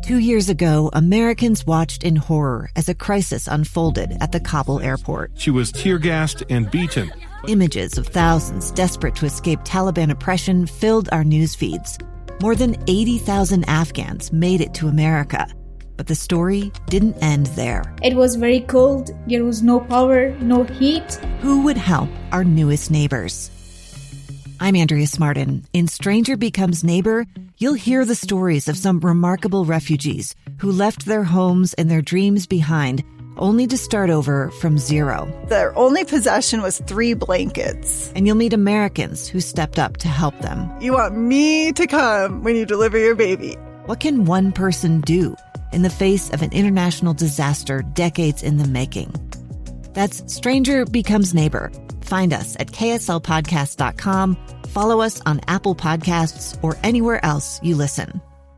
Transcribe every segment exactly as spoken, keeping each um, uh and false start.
Two years ago, Americans watched in horror as a crisis unfolded at the Kabul airport. She was tear-gassed and beaten. Images of thousands desperate to escape Taliban oppression filled our news feeds. More than eighty thousand Afghans made it to America. But the story didn't end there. It was very cold. There was no power, no heat. Who would help our newest neighbors? I'm Andrea Smartin. In Stranger Becomes Neighbor, you'll hear the stories of some remarkable refugees who left their homes and their dreams behind, only to start over from zero. Their only possession was three blankets. And you'll meet Americans who stepped up to help them. You want me to come when you deliver your baby. What can one person do in the face of an international disaster decades in the making? That's Stranger Becomes Neighbor. Find us at K S L podcast dot com. Follow us on Apple Podcasts or anywhere else you listen.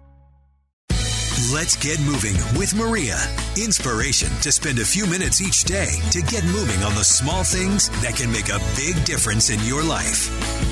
Let's get moving with Maria. Inspiration to spend a few minutes each day to get moving on the small things that can make a big difference in your life.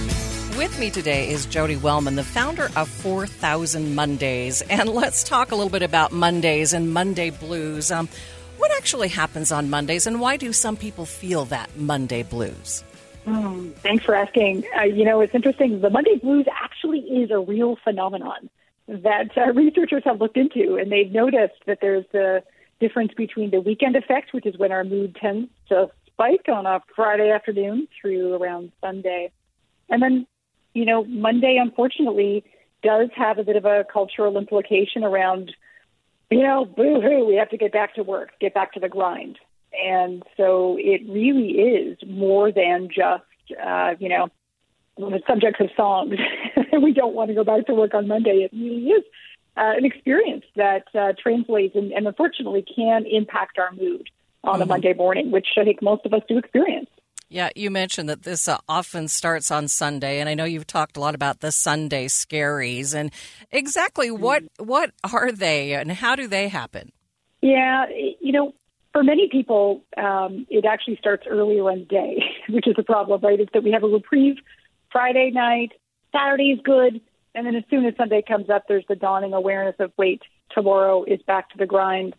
With me today is Jody Wellman, the founder of four thousand Mondays. And let's talk a little bit about Mondays and Monday blues. Um, what actually happens on Mondays, and why do some people feel that Monday blues? Mm, thanks for asking. Uh, you know, it's interesting. The Monday blues actually is a real phenomenon that uh, researchers have looked into, and they've noticed that there's a difference between the weekend effect, which is when our mood tends to spike on a Friday afternoon through around Sunday. And then, you know, Monday, unfortunately, does have a bit of a cultural implication around, you know, boo-hoo, we have to get back to work, get back to the grind. And so it really is more than just, uh, you know, the subjects of songs. We don't want to go back to work on Monday. It really is uh, an experience that uh, translates and, and unfortunately can impact our mood on mm-hmm. a Monday morning, which I think most of us do experience. Yeah, you mentioned that this uh, often starts on Sunday, and I know you've talked a lot about the Sunday scaries. And exactly what what are they, and how do they happen? Yeah, you know, for many people, um, it actually starts earlier in the day, which is a problem, right? It's that we have a reprieve Friday night, Saturday is good, and then as soon as Sunday comes up, there's the dawning awareness of, wait, tomorrow is back to the grind.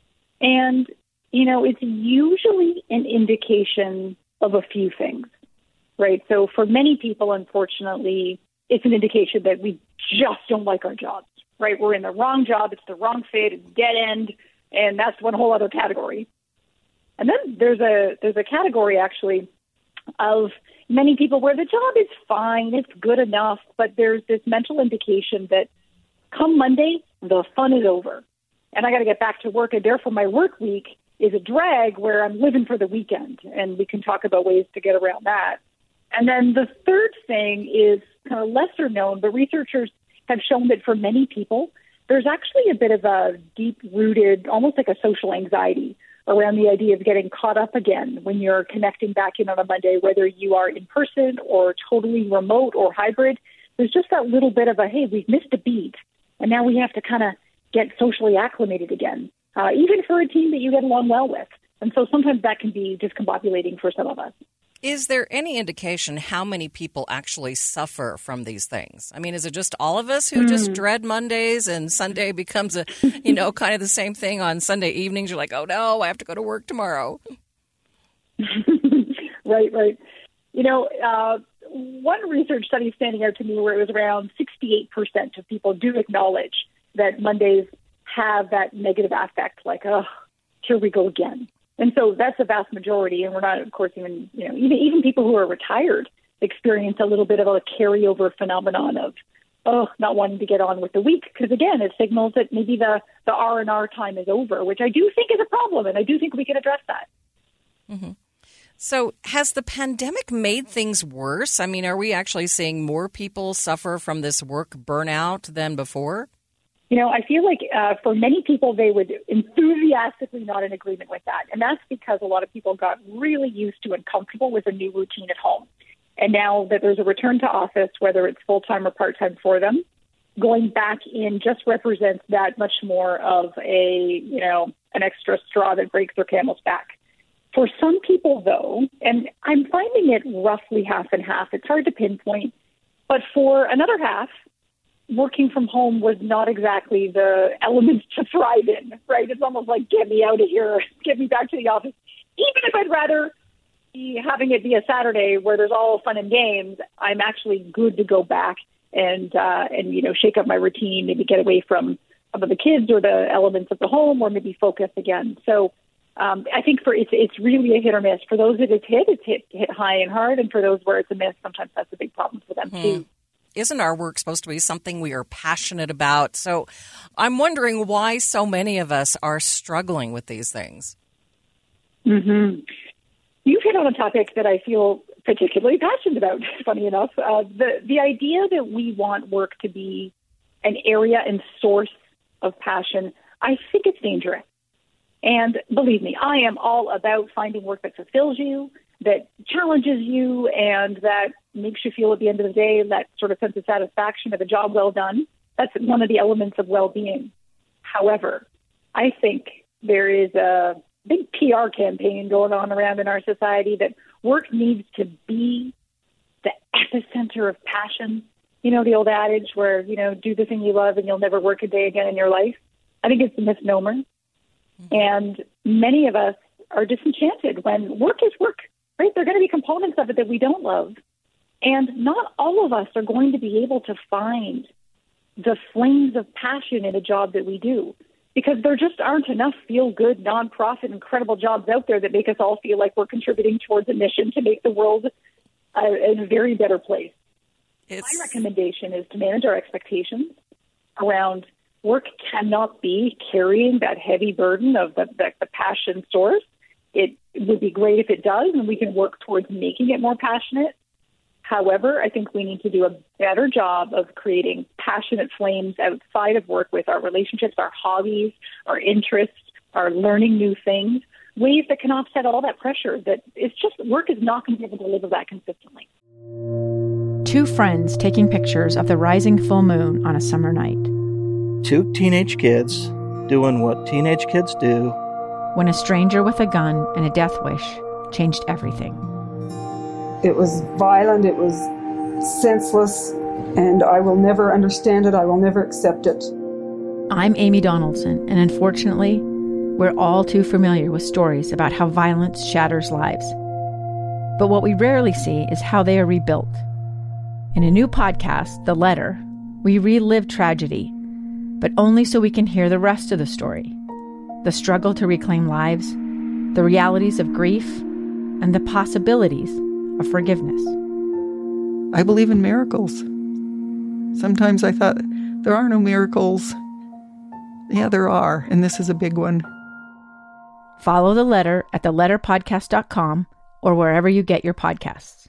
And, you know, it's usually an indication of a few things, right? So for many people, unfortunately, it's an indication that we just don't like our jobs, right? We're in the wrong job, it's the wrong fit, it's dead end, and that's one whole other category. And then there's a there's a category, actually, of many people where the job is fine, it's good enough, but there's this mental indication that come Monday, the fun is over, and I got to get back to work, and therefore my work week is a drag where I'm living for the weekend, and we can talk about ways to get around that. And then the third thing is kind of lesser known, but researchers have shown that for many people, there's actually a bit of a deep-rooted, almost like a social anxiety around the idea of getting caught up again when you're connecting back in on a Monday, whether you are in person or totally remote or hybrid. There's just that little bit of a, hey, we've missed a beat, and now we have to kind of get socially acclimated again. Uh, even for a team that you get along well with. And so sometimes that can be discombobulating for some of us. Is there any indication how many people actually suffer from these things? I mean, is it just all of us who mm. just dread Mondays and Sunday becomes a, you know, kind of the same thing on Sunday evenings? You're like, oh, no, I have to go to work tomorrow. Right, right. You know, uh, one research study standing out to me where it was around sixty-eight percent of people do acknowledge that Mondays have that negative affect, like, oh, here we go again. And so that's the vast majority. And we're not, of course, even, you know, even, even people who are retired experience a little bit of a carryover phenomenon of, oh, not wanting to get on with the week. Because, again, it signals that maybe the, the R and R time is over, which I do think is a problem. And I do think we can address that. Mm-hmm. So has the pandemic made things worse? I mean, are we actually seeing more people suffer from this work burnout than before? You know, I feel like uh, for many people, they would enthusiastically not in agreement with that. And that's because a lot of people got really used to and comfortable with a new routine at home. And now that there's a return to office, whether it's full-time or part-time for them, going back in just represents that much more of a, you know, an extra straw that breaks their camel's back. For some people, though, and I'm finding it roughly half and half, it's hard to pinpoint, but for another half, working from home was not exactly the element to thrive in, right? It's almost like, get me out of here, get me back to the office. Even if I'd rather be having it be a Saturday where there's all fun and games, I'm actually good to go back and, uh, and you know, shake up my routine, maybe get away from some of the kids or the elements of the home, or maybe focus again. So um, I think for it's it's really a hit or miss. For those that it's hit, it's hit, hit high and hard. And for those where it's a miss, sometimes that's a big problem for them mm-hmm. too. Isn't our work supposed to be something we are passionate about? So I'm wondering why so many of us are struggling with these things. Mm-hmm. You've hit on a topic that I feel particularly passionate about, funny enough. Uh, the, the idea that we want work to be an area and source of passion, I think it's dangerous. And believe me, I am all about finding work that fulfills you, that challenges you, and that makes you feel at the end of the day that sort of sense of satisfaction of a job well done. That's one of the elements of well-being. However, I think there is a big P R campaign going on around in our society that work needs to be the epicenter of passion. You know, the old adage where, you know, do the thing you love and you'll never work a day again in your life. I think it's a misnomer. Mm-hmm. And many of us are disenchanted when work is work, right? There are going to be components of it that we don't love. And not all of us are going to be able to find the flames of passion in a job that we do, because there just aren't enough feel-good, nonprofit, incredible jobs out there that make us all feel like we're contributing towards a mission to make the world a, a very better place. It's... My recommendation is to manage our expectations around work cannot be carrying that heavy burden of the, the, the passion source. It would be great if it does, and we can work towards making it more passionate. However, I think we need to do a better job of creating passionate flames outside of work with our relationships, our hobbies, our interests, our learning new things, ways that can offset all that pressure. That it's just work is not going to be able to deliver that consistently. Two friends taking pictures of the rising full moon on a summer night. Two teenage kids doing what teenage kids do. When a stranger with a gun and a death wish changed everything. It was violent, it was senseless, and I will never understand it, I will never accept it. I'm Amy Donaldson, and unfortunately, we're all too familiar with stories about how violence shatters lives. But what we rarely see is how they are rebuilt. In a new podcast, The Letter, we relive tragedy, but only so we can hear the rest of the story. The struggle to reclaim lives, the realities of grief, and the possibilities of forgiveness. I believe in miracles. Sometimes I thought, there are no miracles. Yeah, there are, and this is a big one. Follow The Letter at the letter podcast dot com or wherever you get your podcasts.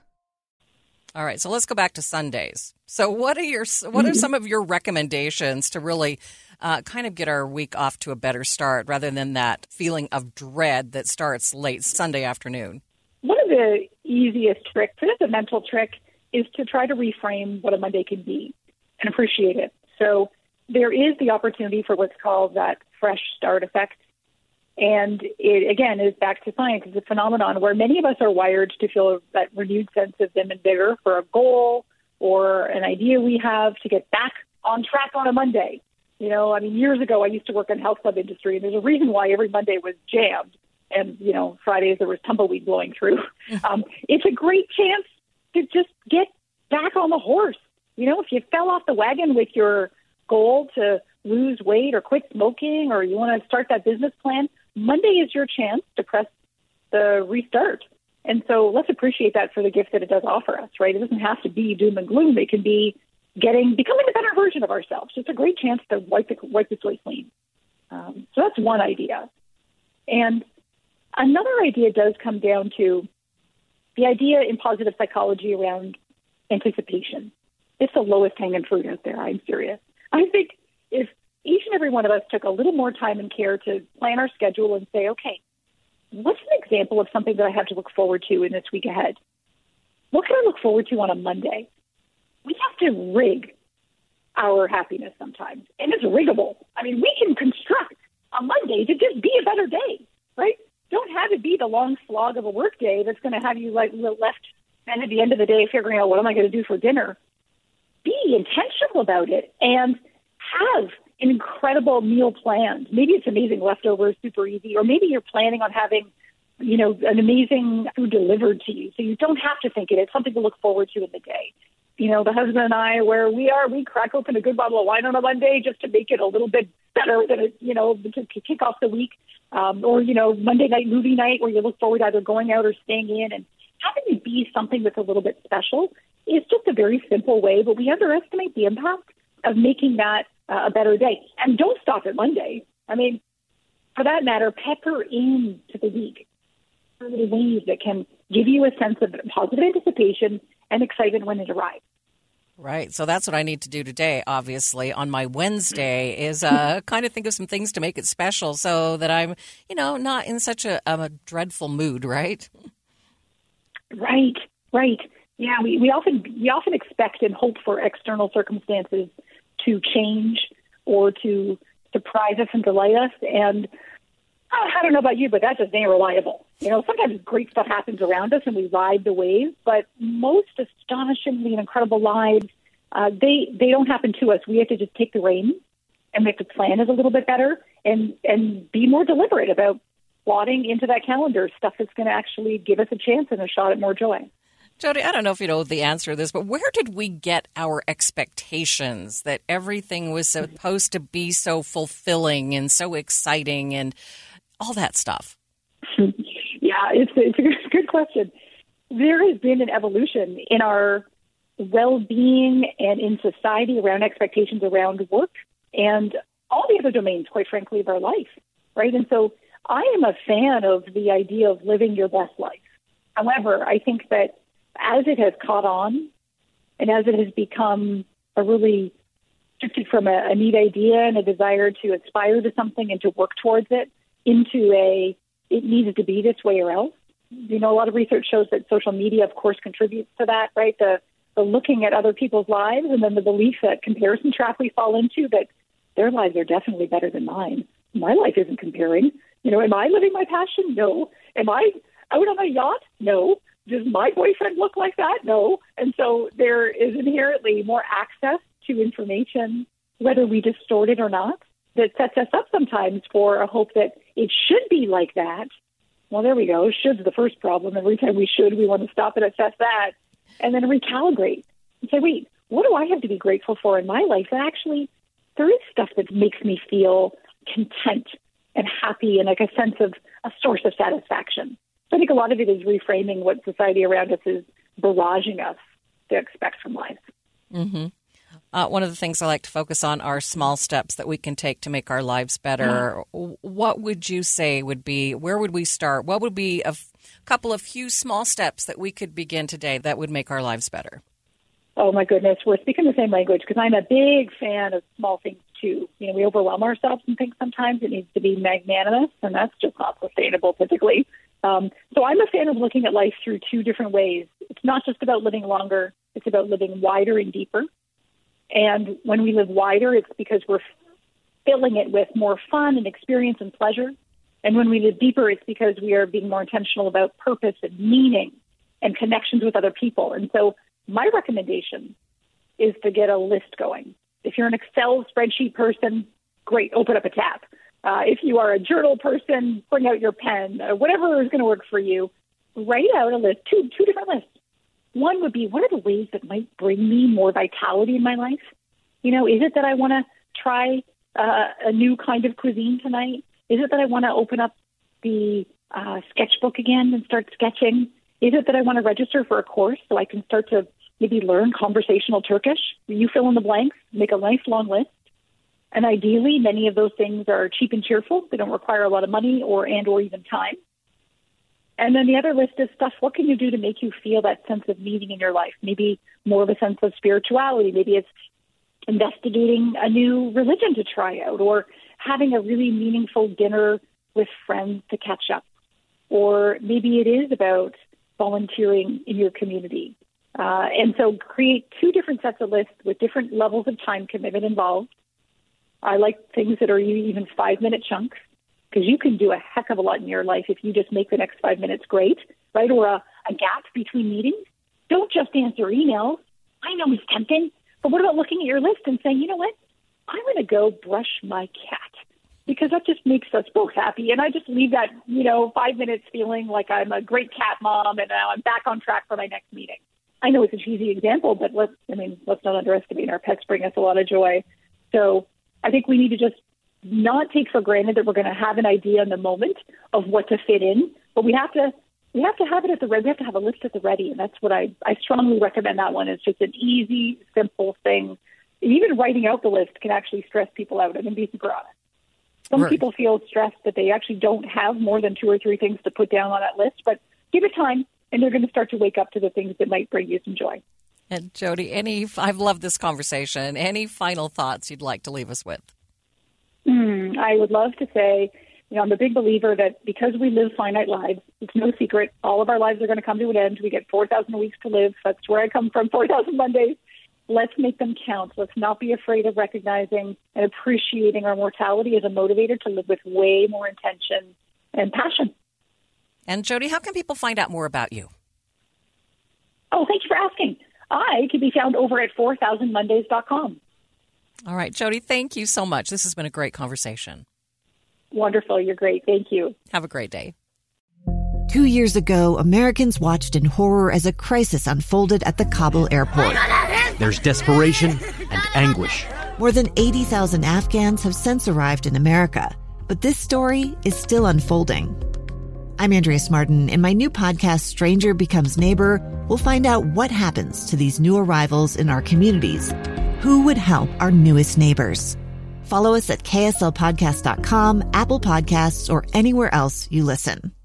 All right, so let's go back to Sundays. So what are your what are some of your recommendations to really uh, kind of get our week off to a better start rather than that feeling of dread that starts late Sunday afternoon? One of the easiest tricks, and it's a mental trick, is to try to reframe what a Monday can be and appreciate it. So there is the opportunity for what's called that fresh start effect. And it, again, is back to science. It's a phenomenon where many of us are wired to feel that renewed sense of vim and vigor for a goal or an idea we have to get back on track on a Monday. You know, I mean, years ago, I used to work in the health club industry, and there's a reason why every Monday was jammed. And, you know, Fridays there was tumbleweed blowing through. Um, it's a great chance to just get back on the horse. You know, if you fell off the wagon with your goal to lose weight or quit smoking, or you want to start that business plan, Monday is your chance to press the restart. And so let's appreciate that for the gift that it does offer us, right? It doesn't have to be doom and gloom. It can be getting, becoming a better version of ourselves. It's a great chance to wipe the, wipe the slate clean. Um, so that's one idea. And another idea does come down to the idea in positive psychology around anticipation. It's the lowest hanging fruit out there. I'm serious. I think if each and every one of us took a little more time and care to plan our schedule and say, okay, what's an example of something that I have to look forward to in this week ahead? What can I look forward to on a Monday? We have to rig our happiness sometimes, and it's riggable. I mean, we can construct a Monday to just be a better day, right? Don't have it be the long slog of a work day that's going to have you like left and at the end of the day figuring out what am I going to do for dinner. Be intentional about it and have an incredible meal planned. Maybe it's amazing leftovers, super easy, or maybe you're planning on having, you know, an amazing food delivered to you. So you don't have to think it. It's something to look forward to in the day. You know, the husband and I, where we are, we crack open a good bottle of wine on a Monday just to make it a little bit better than, it, you know, to kick off the week. Um, or, you know, Monday night movie night where you look forward to either going out or staying in. And having it be something that's a little bit special is just a very simple way, but we underestimate the impact of making that uh, a better day. And don't stop at Monday. I mean, for that matter, pepper in to the week little ways that can give you a sense of positive anticipation and excitement when it arrives. Right. So that's what I need to do today, obviously, on my Wednesday is uh, kind of think of some things to make it special so that I'm, you know, not in such a, a dreadful mood, right? Right, right. Yeah, we, we often we often expect and hope for external circumstances to change or to surprise us and delight us. And I don't know about you, but that just ain't reliable. You know, sometimes great stuff happens around us and we ride the wave, but most astonishingly and incredible lives, uh, they they don't happen to us. We have to just take the reins and we have to plan it a little bit better and, and be more deliberate about plotting into that calendar stuff that's going to actually give us a chance and a shot at more joy. Jody, I don't know if you know the answer to this, but where did we get our expectations that everything was supposed to be so fulfilling and so exciting and all that stuff? Yeah, it's, it's a good question. There has been an evolution in our well-being and in society around expectations around work and all the other domains, quite frankly, of our life, right? And so I am a fan of the idea of living your best life. However, I think that as it has caught on and as it has become a really shifted from a, a neat idea and a desire to aspire to something and to work towards it into a it needed to be this way or else. You know, a lot of research shows that social media, of course, contributes to that, right? The, the looking at other people's lives and then the belief that comparison trap we fall into that their lives are definitely better than mine. My life isn't comparing. You know, am I living my passion? No. Am I out on a yacht? No. Does my boyfriend look like that? No. And so there is inherently more access to information, whether we distort it or not, that sets us up sometimes for a hope that it should be like that. Well, there we go. Should's the first problem. Every time we should, we want to stop and assess that and then recalibrate and say, wait, what do I have to be grateful for in my life? And actually, there is stuff that makes me feel content and happy and like a sense of a source of satisfaction. So I think a lot of it is reframing what society around us is barraging us to expect from life. Mm-hmm. Uh, one of the things I like to focus on are small steps that we can take to make our lives better. Mm-hmm. What would you say would be, where would we start? What would be a f- couple of few small steps that we could begin today that would make our lives better? Oh, my goodness. We're speaking the same language because I'm a big fan of small things, too. You know, we overwhelm ourselves and things sometimes. It needs to be magnanimous, and that's just not sustainable typically. Um, so I'm a fan of looking at life through two different ways. It's not just about living longer. It's about living wider and deeper. And when we live wider, it's because we're filling it with more fun and experience and pleasure. And when we live deeper, it's because we are being more intentional about purpose and meaning and connections with other people. And so my recommendation is to get a list going. If you're an Excel spreadsheet person, great, open up a tab. Uh, if you are a journal person, bring out your pen. Uh, whatever is going to work for you, write out a list, two, two different lists. One would be, what are the ways that might bring me more vitality in my life? You know, is it that I want to try uh, a new kind of cuisine tonight? Is it that I want to open up the uh, sketchbook again and start sketching? Is it that I want to register for a course so I can start to maybe learn conversational Turkish? You fill in the blanks, make a nice long list. And ideally, many of those things are cheap and cheerful. They don't require a lot of money or and or even time. And then the other list is stuff, what can you do to make you feel that sense of meaning in your life? Maybe more of a sense of spirituality. Maybe it's investigating a new religion to try out or having a really meaningful dinner with friends to catch up. Or maybe it is about volunteering in your community. Uh, and so create two different sets of lists with different levels of time commitment involved. I like things that are even five-minute chunks, because you can do a heck of a lot in your life if you just make the next five minutes great, right? Or a, a gap between meetings. Don't just answer emails. I know it's tempting, But what about looking at your list and saying, you know what, I'm going to go brush my cat because that just makes us both happy. And I just leave that, you know, five minutes feeling like I'm a great cat mom and now I'm back on track for my next meeting. I know it's a cheesy example, but let's, I mean, let's not underestimate our pets bring us a lot of joy. So I think we need to just not take for granted that we're going to have an idea in the moment of what to fit in, but we have to we have to have it at the ready. We have to have a list at the ready, and that's what I, I strongly recommend. That one. It's just an easy, simple thing. Even writing out the list can actually stress people out. I'm going to be super honest. Some right. people feel stressed that they actually don't have more than two or three things to put down on that list, but give it time, and they're going to start to wake up to the things that might bring you some joy. And Jody, any I've loved this conversation. Any final thoughts you'd like to leave us with? Mm, I would love to say, you know, I'm a big believer that because we live finite lives, it's no secret, all of our lives are going to come to an end. We get four thousand weeks to live. That's where I come from, four thousand Mondays. Let's make them count. Let's not be afraid of recognizing and appreciating our mortality as a motivator to live with way more intention and passion. And Jody, how can people find out more about you? Oh, thank you for asking. I can be found over at four thousand mondays dot com. All right, Jody, thank you so much. This has been a great conversation. Wonderful. You're great. Thank you. Have a great day. Two years ago, Americans watched in horror as a crisis unfolded at the Kabul airport. There's desperation and anguish. More than eighty thousand Afghans have since arrived in America, but this story is still unfolding. I'm Andrea Smartin. In my new podcast, Stranger Becomes Neighbor, we'll find out what happens to these new arrivals in our communities. Who would help our newest neighbors? Follow us at K S L podcast dot com, Apple Podcasts, or anywhere else you listen.